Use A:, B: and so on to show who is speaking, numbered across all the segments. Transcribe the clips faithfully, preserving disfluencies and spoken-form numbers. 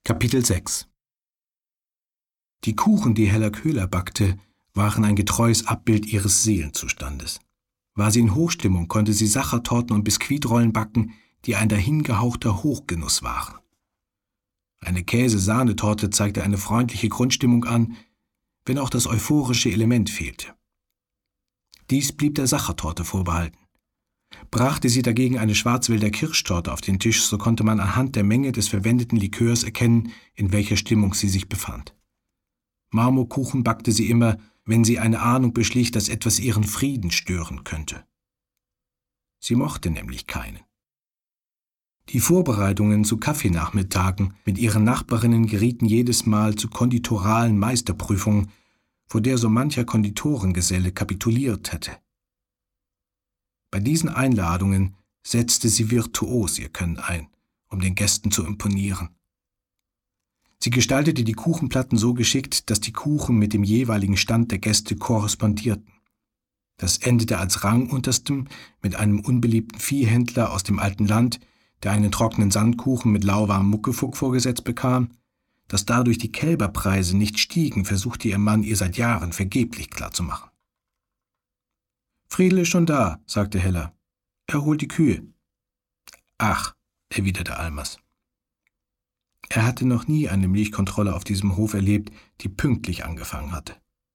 A: Kapitel sechs. Die Kuchen, die Hella Köhler backte, waren ein getreues Abbild ihres Seelenzustandes. War sie in Hochstimmung, konnte sie Sachertorten und Biskuitrollen backen, die ein dahingehauchter Hochgenuss waren. Eine Käse-Sahnetorte zeigte eine freundliche Grundstimmung an, wenn auch das euphorische Element fehlte. Dies blieb der Sachertorte vorbehalten. Brachte sie dagegen eine Schwarzwälder Kirschtorte auf den Tisch, so konnte man anhand der Menge des verwendeten Likörs erkennen, in welcher Stimmung sie sich befand. Marmorkuchen backte sie immer, wenn sie eine Ahnung beschlich, dass etwas ihren Frieden stören könnte. Sie mochte nämlich keinen. Die Vorbereitungen zu Kaffeenachmittagen mit ihren Nachbarinnen gerieten jedes Mal zu konditoralen Meisterprüfungen, vor der so mancher Konditorengeselle kapituliert hätte. Bei diesen Einladungen setzte sie virtuos ihr Können ein, um den Gästen zu imponieren. Sie gestaltete die Kuchenplatten so geschickt, dass die Kuchen mit dem jeweiligen Stand der Gäste korrespondierten. Das endete als Rangunterstem mit einem unbeliebten Viehhändler aus dem alten Land, der einen trockenen Sandkuchen mit lauwarmem Muckefuck vorgesetzt bekam. Dass dadurch die Kälberpreise nicht stiegen, versuchte ihr Mann ihr seit Jahren vergeblich klarzumachen. »Friedel ist schon da«, sagte Hella. »Er holt die Kühe.« »Ach«, erwiderte Almers. Er hatte noch nie eine Milchkontrolle auf diesem Hof erlebt, die pünktlich angefangen hatte.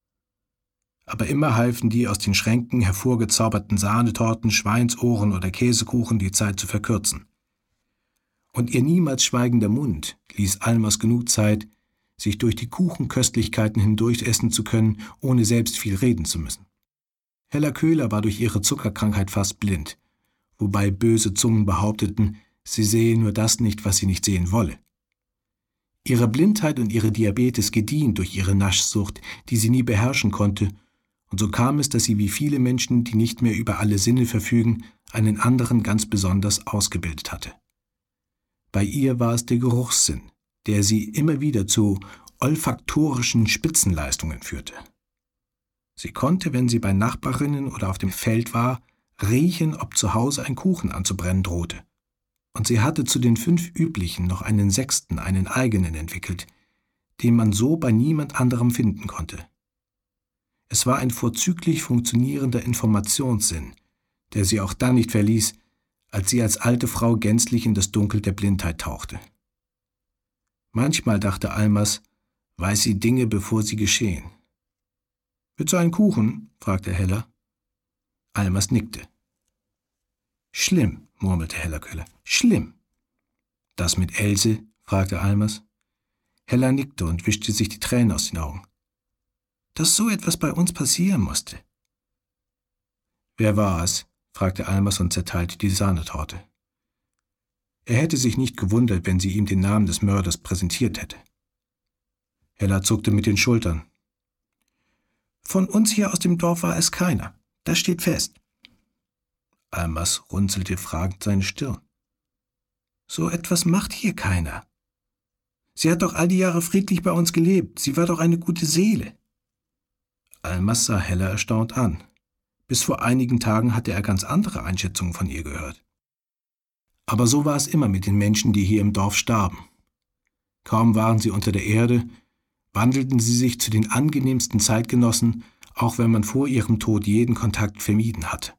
A: Aber immer halfen die aus den Schränken hervorgezauberten Sahnetorten, Schweinsohren oder Käsekuchen, die Zeit zu verkürzen. Und ihr niemals schweigender Mund ließ Almers genug Zeit, sich durch die Kuchenköstlichkeiten hindurch essen zu können, ohne selbst viel reden zu müssen. Hella Köhler war durch ihre Zuckerkrankheit fast blind, wobei böse Zungen behaupteten, sie sehe nur das nicht, was sie nicht sehen wolle. Ihre Blindheit und ihre Diabetes gediehen durch ihre Naschsucht, die sie nie beherrschen konnte, und so kam es, dass sie wie viele Menschen, die nicht mehr über alle Sinne verfügen, einen anderen ganz besonders ausgebildet hatte. Bei ihr war es der Geruchssinn, der sie immer wieder zu olfaktorischen Spitzenleistungen führte. Sie konnte, wenn sie bei Nachbarinnen oder auf dem Feld war, riechen, ob zu Hause ein Kuchen anzubrennen drohte. Und sie hatte zu den fünf üblichen noch einen sechsten, einen eigenen entwickelt, den man so bei niemand anderem finden konnte. Es war ein vorzüglich funktionierender Informationssinn, der sie auch dann nicht verließ, als sie als alte Frau gänzlich in das Dunkel der Blindheit tauchte. Manchmal, dachte Almers, weiß sie Dinge, bevor sie geschehen. »Willst du einen Kuchen?« fragte Hella. Almers nickte. »Schlimm«, murmelte Hella Köhler. »Schlimm.« »Das mit Else?« fragte Almers. Hella nickte und wischte sich die Tränen aus den Augen. »Dass so etwas bei uns passieren musste.« »Wer war es?« fragte Almers und zerteilte die Sahnetorte. Er hätte sich nicht gewundert, wenn sie ihm den Namen des Mörders präsentiert hätte. Hella zuckte mit den Schultern. »Von uns hier aus dem Dorf war es keiner. Das steht fest.« Almers runzelte fragend seine Stirn. »So etwas macht hier keiner. Sie hat doch all die Jahre friedlich bei uns gelebt. Sie war doch eine gute Seele.« Almers sah Hella erstaunt an. Bis vor einigen Tagen hatte er ganz andere Einschätzungen von ihr gehört. Aber so war es immer mit den Menschen, die hier im Dorf starben. Kaum waren sie unter der Erde, wandelten sie sich zu den angenehmsten Zeitgenossen, auch wenn man vor ihrem Tod jeden Kontakt vermieden hatte.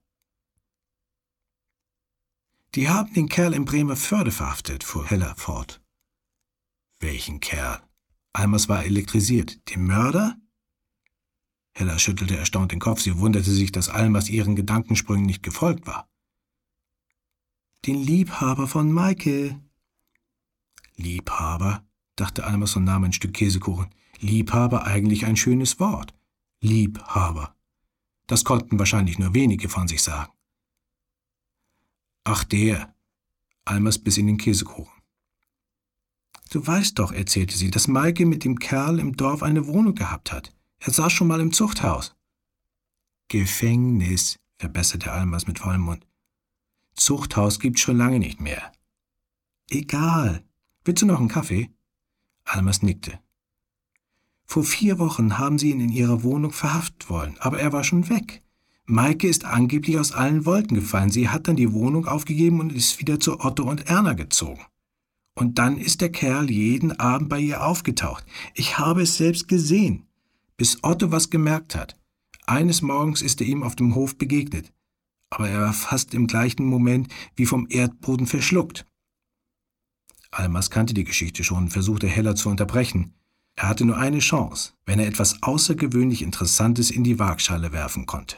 A: »Die haben den Kerl in Bremerförde verhaftet«, fuhr Hella fort. »Welchen Kerl?« Almers war elektrisiert. »Den Mörder?« Hella schüttelte erstaunt den Kopf. Sie wunderte sich, dass Almers ihren Gedankensprüngen nicht gefolgt war. »Den Liebhaber von Maike.« »Liebhaber?«, dachte Almers und nahm ein Stück Käsekuchen. »Liebhaber, eigentlich ein schönes Wort. Liebhaber. Das konnten wahrscheinlich nur wenige von sich sagen.« »Ach, der.« Almers biss in den Käsekuchen. »Du weißt doch«, erzählte sie, »dass Maike mit dem Kerl im Dorf eine Wohnung gehabt hat. Er saß schon mal im Zuchthaus.« »Gefängnis«, verbesserte Almers mit vollem Mund. »Zuchthaus gibt's schon lange nicht mehr.« »Egal. Willst du noch einen Kaffee?« Almers nickte. »Vor vier Wochen haben sie ihn in ihrer Wohnung verhaften wollen, aber er war schon weg. Maike ist angeblich aus allen Wolken gefallen. Sie hat dann die Wohnung aufgegeben und ist wieder zu Otto und Erna gezogen. Und dann ist der Kerl jeden Abend bei ihr aufgetaucht. Ich habe es selbst gesehen, bis Otto was gemerkt hat. Eines Morgens ist er ihm auf dem Hof begegnet, aber er war fast im gleichen Moment wie vom Erdboden verschluckt. Almers kannte die Geschichte schon und versuchte Heller zu unterbrechen. Er hatte nur eine Chance, wenn er etwas außergewöhnlich Interessantes in die Waagschale werfen konnte.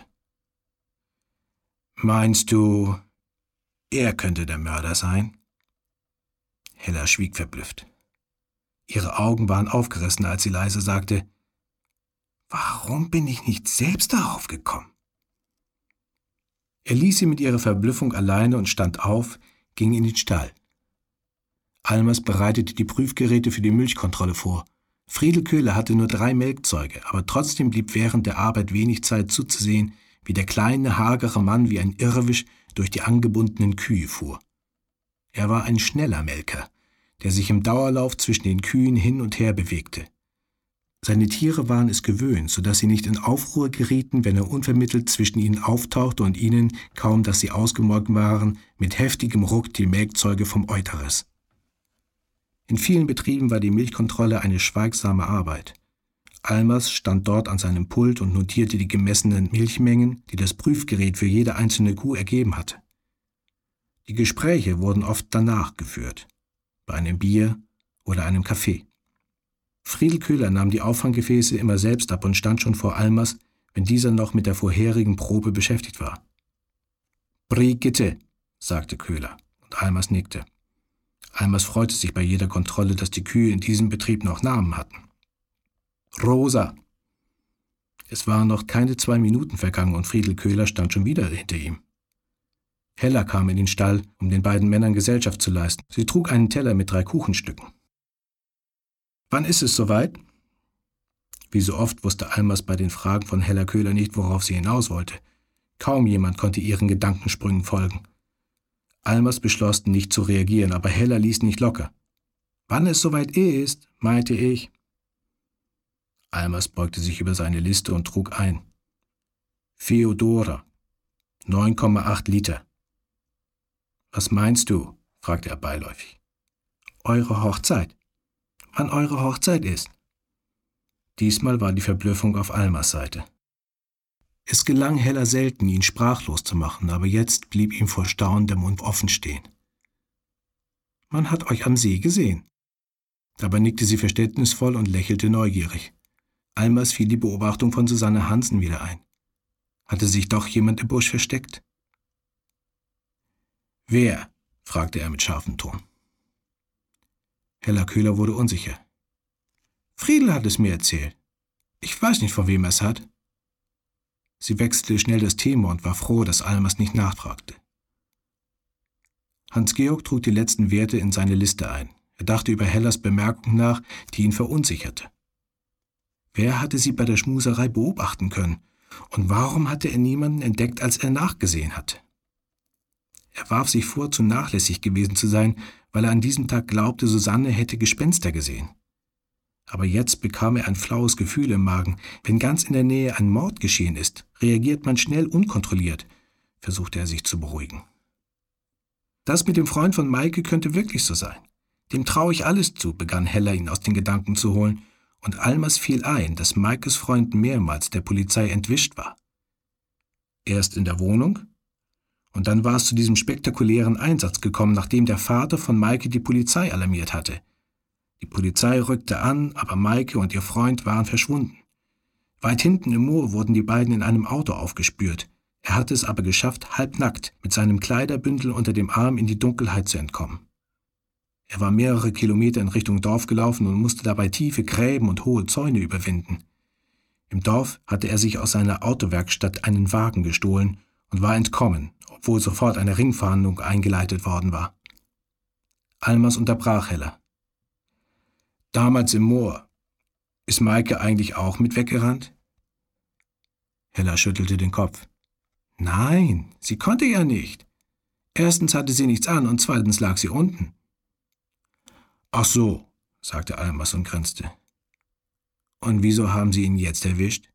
A: »Meinst du, er könnte der Mörder sein?« Heller schwieg verblüfft. Ihre Augen waren aufgerissen, als sie leise sagte, »Warum bin ich nicht selbst darauf gekommen?« Er ließ sie mit ihrer Verblüffung alleine und stand auf, ging in den Stall. Almers bereitete die Prüfgeräte für die Milchkontrolle vor. Friedel Köhler hatte nur drei Melkzeuge, aber trotzdem blieb während der Arbeit wenig Zeit zuzusehen, wie der kleine, hagere Mann wie ein Irrwisch durch die angebundenen Kühe fuhr. Er war ein schneller Melker, der sich im Dauerlauf zwischen den Kühen hin und her bewegte. Seine Tiere waren es gewöhnt, sodass sie nicht in Aufruhr gerieten, wenn er unvermittelt zwischen ihnen auftauchte und ihnen, kaum dass sie ausgemolken waren, mit heftigem Ruck die Melkzeuge vom Euter riss. In vielen Betrieben war die Milchkontrolle eine schweigsame Arbeit. Almers stand dort an seinem Pult und notierte die gemessenen Milchmengen, die das Prüfgerät für jede einzelne Kuh ergeben hatte. Die Gespräche wurden oft danach geführt, bei einem Bier oder einem Kaffee. Friedel Köhler nahm die Auffanggefäße immer selbst ab und stand schon vor Almers, wenn dieser noch mit der vorherigen Probe beschäftigt war. »Brigitte«, sagte Köhler, und Almers nickte. Almers freute sich bei jeder Kontrolle, dass die Kühe in diesem Betrieb noch Namen hatten. »Rosa«. Es waren noch keine zwei Minuten vergangen und Friedel Köhler stand schon wieder hinter ihm. Heller kam in den Stall, um den beiden Männern Gesellschaft zu leisten. Sie trug einen Teller mit drei Kuchenstücken. »Wann ist es soweit?« Wie so oft wusste Almers bei den Fragen von Heller Köhler nicht, worauf sie hinaus wollte. Kaum jemand konnte ihren Gedankensprüngen folgen. Almers beschloss, nicht zu reagieren, aber Heller ließ nicht locker. »Wann es soweit ist, meinte ich.« Almers beugte sich über seine Liste und trug ein. »Feodora, neun Komma acht Liter.« »Was meinst du?« fragte er beiläufig. »Eure Hochzeit. Wann eure Hochzeit ist.« Diesmal war die Verblüffung auf Almers Seite. Es gelang Heller selten, ihn sprachlos zu machen, aber jetzt blieb ihm vor Staunen der Mund offen stehen. »Man hat euch am See gesehen.« Dabei nickte sie verständnisvoll und lächelte neugierig. Almers fiel die Beobachtung von Susanne Hansen wieder ein. Hatte sich doch jemand im Busch versteckt? »Wer?« fragte er mit scharfem Ton. Heller Köhler wurde unsicher. »Friedel hat es mir erzählt. Ich weiß nicht, von wem er es hat.« Sie wechselte schnell das Thema und war froh, dass Almers nicht nachfragte. Hans-Georg trug die letzten Werte in seine Liste ein. Er dachte über Hellers Bemerkung nach, die ihn verunsicherte. Wer hatte sie bei der Schmuserei beobachten können? Und warum hatte er niemanden entdeckt, als er nachgesehen hatte? Er warf sich vor, zu nachlässig gewesen zu sein, weil er an diesem Tag glaubte, Susanne hätte Gespenster gesehen. Aber jetzt bekam er ein flaues Gefühl im Magen. Wenn ganz in der Nähe ein Mord geschehen ist, reagiert man schnell unkontrolliert, versuchte er sich zu beruhigen. Das mit dem Freund von Maike könnte wirklich so sein. Dem traue ich alles zu, begann Heller ihn aus den Gedanken zu holen, und Almers fiel ein, dass Maikes Freund mehrmals der Polizei entwischt war. Erst in der Wohnung, und dann war es zu diesem spektakulären Einsatz gekommen, nachdem der Vater von Maike die Polizei alarmiert hatte. Die Polizei rückte an, aber Maike und ihr Freund waren verschwunden. Weit hinten im Moor wurden die beiden in einem Auto aufgespürt. Er hatte es aber geschafft, halbnackt, mit seinem Kleiderbündel unter dem Arm in die Dunkelheit zu entkommen. Er war mehrere Kilometer in Richtung Dorf gelaufen und musste dabei tiefe Gräben und hohe Zäune überwinden. Im Dorf hatte er sich aus seiner Autowerkstatt einen Wagen gestohlen und war entkommen, obwohl sofort eine Ringfahndung eingeleitet worden war. Almers unterbrach Heller. »Damals im Moor. Ist Maike eigentlich auch mit weggerannt?« Heller schüttelte den Kopf. »Nein, sie konnte ja nicht. Erstens hatte sie nichts an und zweitens lag sie unten.« »Ach so«, sagte Almers und grinste. »Und wieso haben Sie ihn jetzt erwischt?«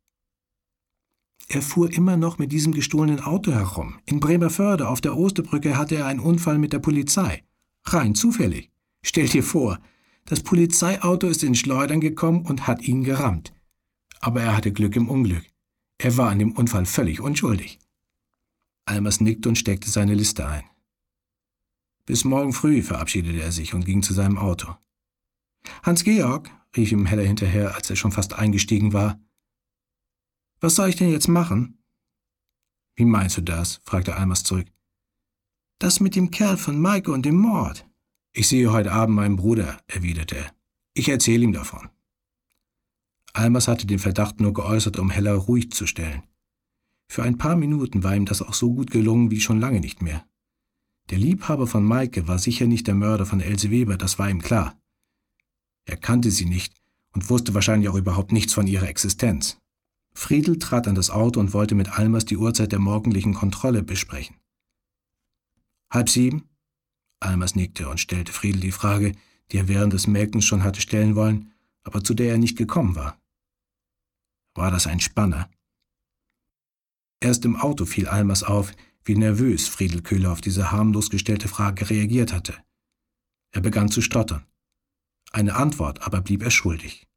A: »Er fuhr immer noch mit diesem gestohlenen Auto herum. In Bremerförde auf der Osterbrücke hatte er einen Unfall mit der Polizei. Rein zufällig. Stell dir vor, das Polizeiauto ist ins Schleudern gekommen und hat ihn gerammt. Aber er hatte Glück im Unglück. Er war an dem Unfall völlig unschuldig. Almers nickte und steckte seine Liste ein. Bis morgen früh verabschiedete er sich und ging zu seinem Auto. »Hans-Georg«, rief ihm Heller hinterher, als er schon fast eingestiegen war. »Was soll ich denn jetzt machen?« »Wie meinst du das?« fragte Almers zurück. »Das mit dem Kerl von Maike und dem Mord.« »Ich sehe heute Abend meinen Bruder«, erwiderte er. »Ich erzähle ihm davon.« Almers hatte den Verdacht nur geäußert, um Heller ruhig zu stellen. Für ein paar Minuten war ihm das auch so gut gelungen wie schon lange nicht mehr. Der Liebhaber von Maike war sicher nicht der Mörder von Else Weber, das war ihm klar. Er kannte sie nicht und wusste wahrscheinlich auch überhaupt nichts von ihrer Existenz. Friedel trat an das Auto und wollte mit Almers die Uhrzeit der morgendlichen Kontrolle besprechen. »Halb sieben?« Almers nickte und stellte Friedel die Frage, die er während des Melkens schon hatte stellen wollen, aber zu der er nicht gekommen war. War das ein Spanner? Erst im Auto fiel Almers auf, wie nervös Friedel Köhler auf diese harmlos gestellte Frage reagiert hatte. Er begann zu stottern. Eine Antwort aber blieb er schuldig.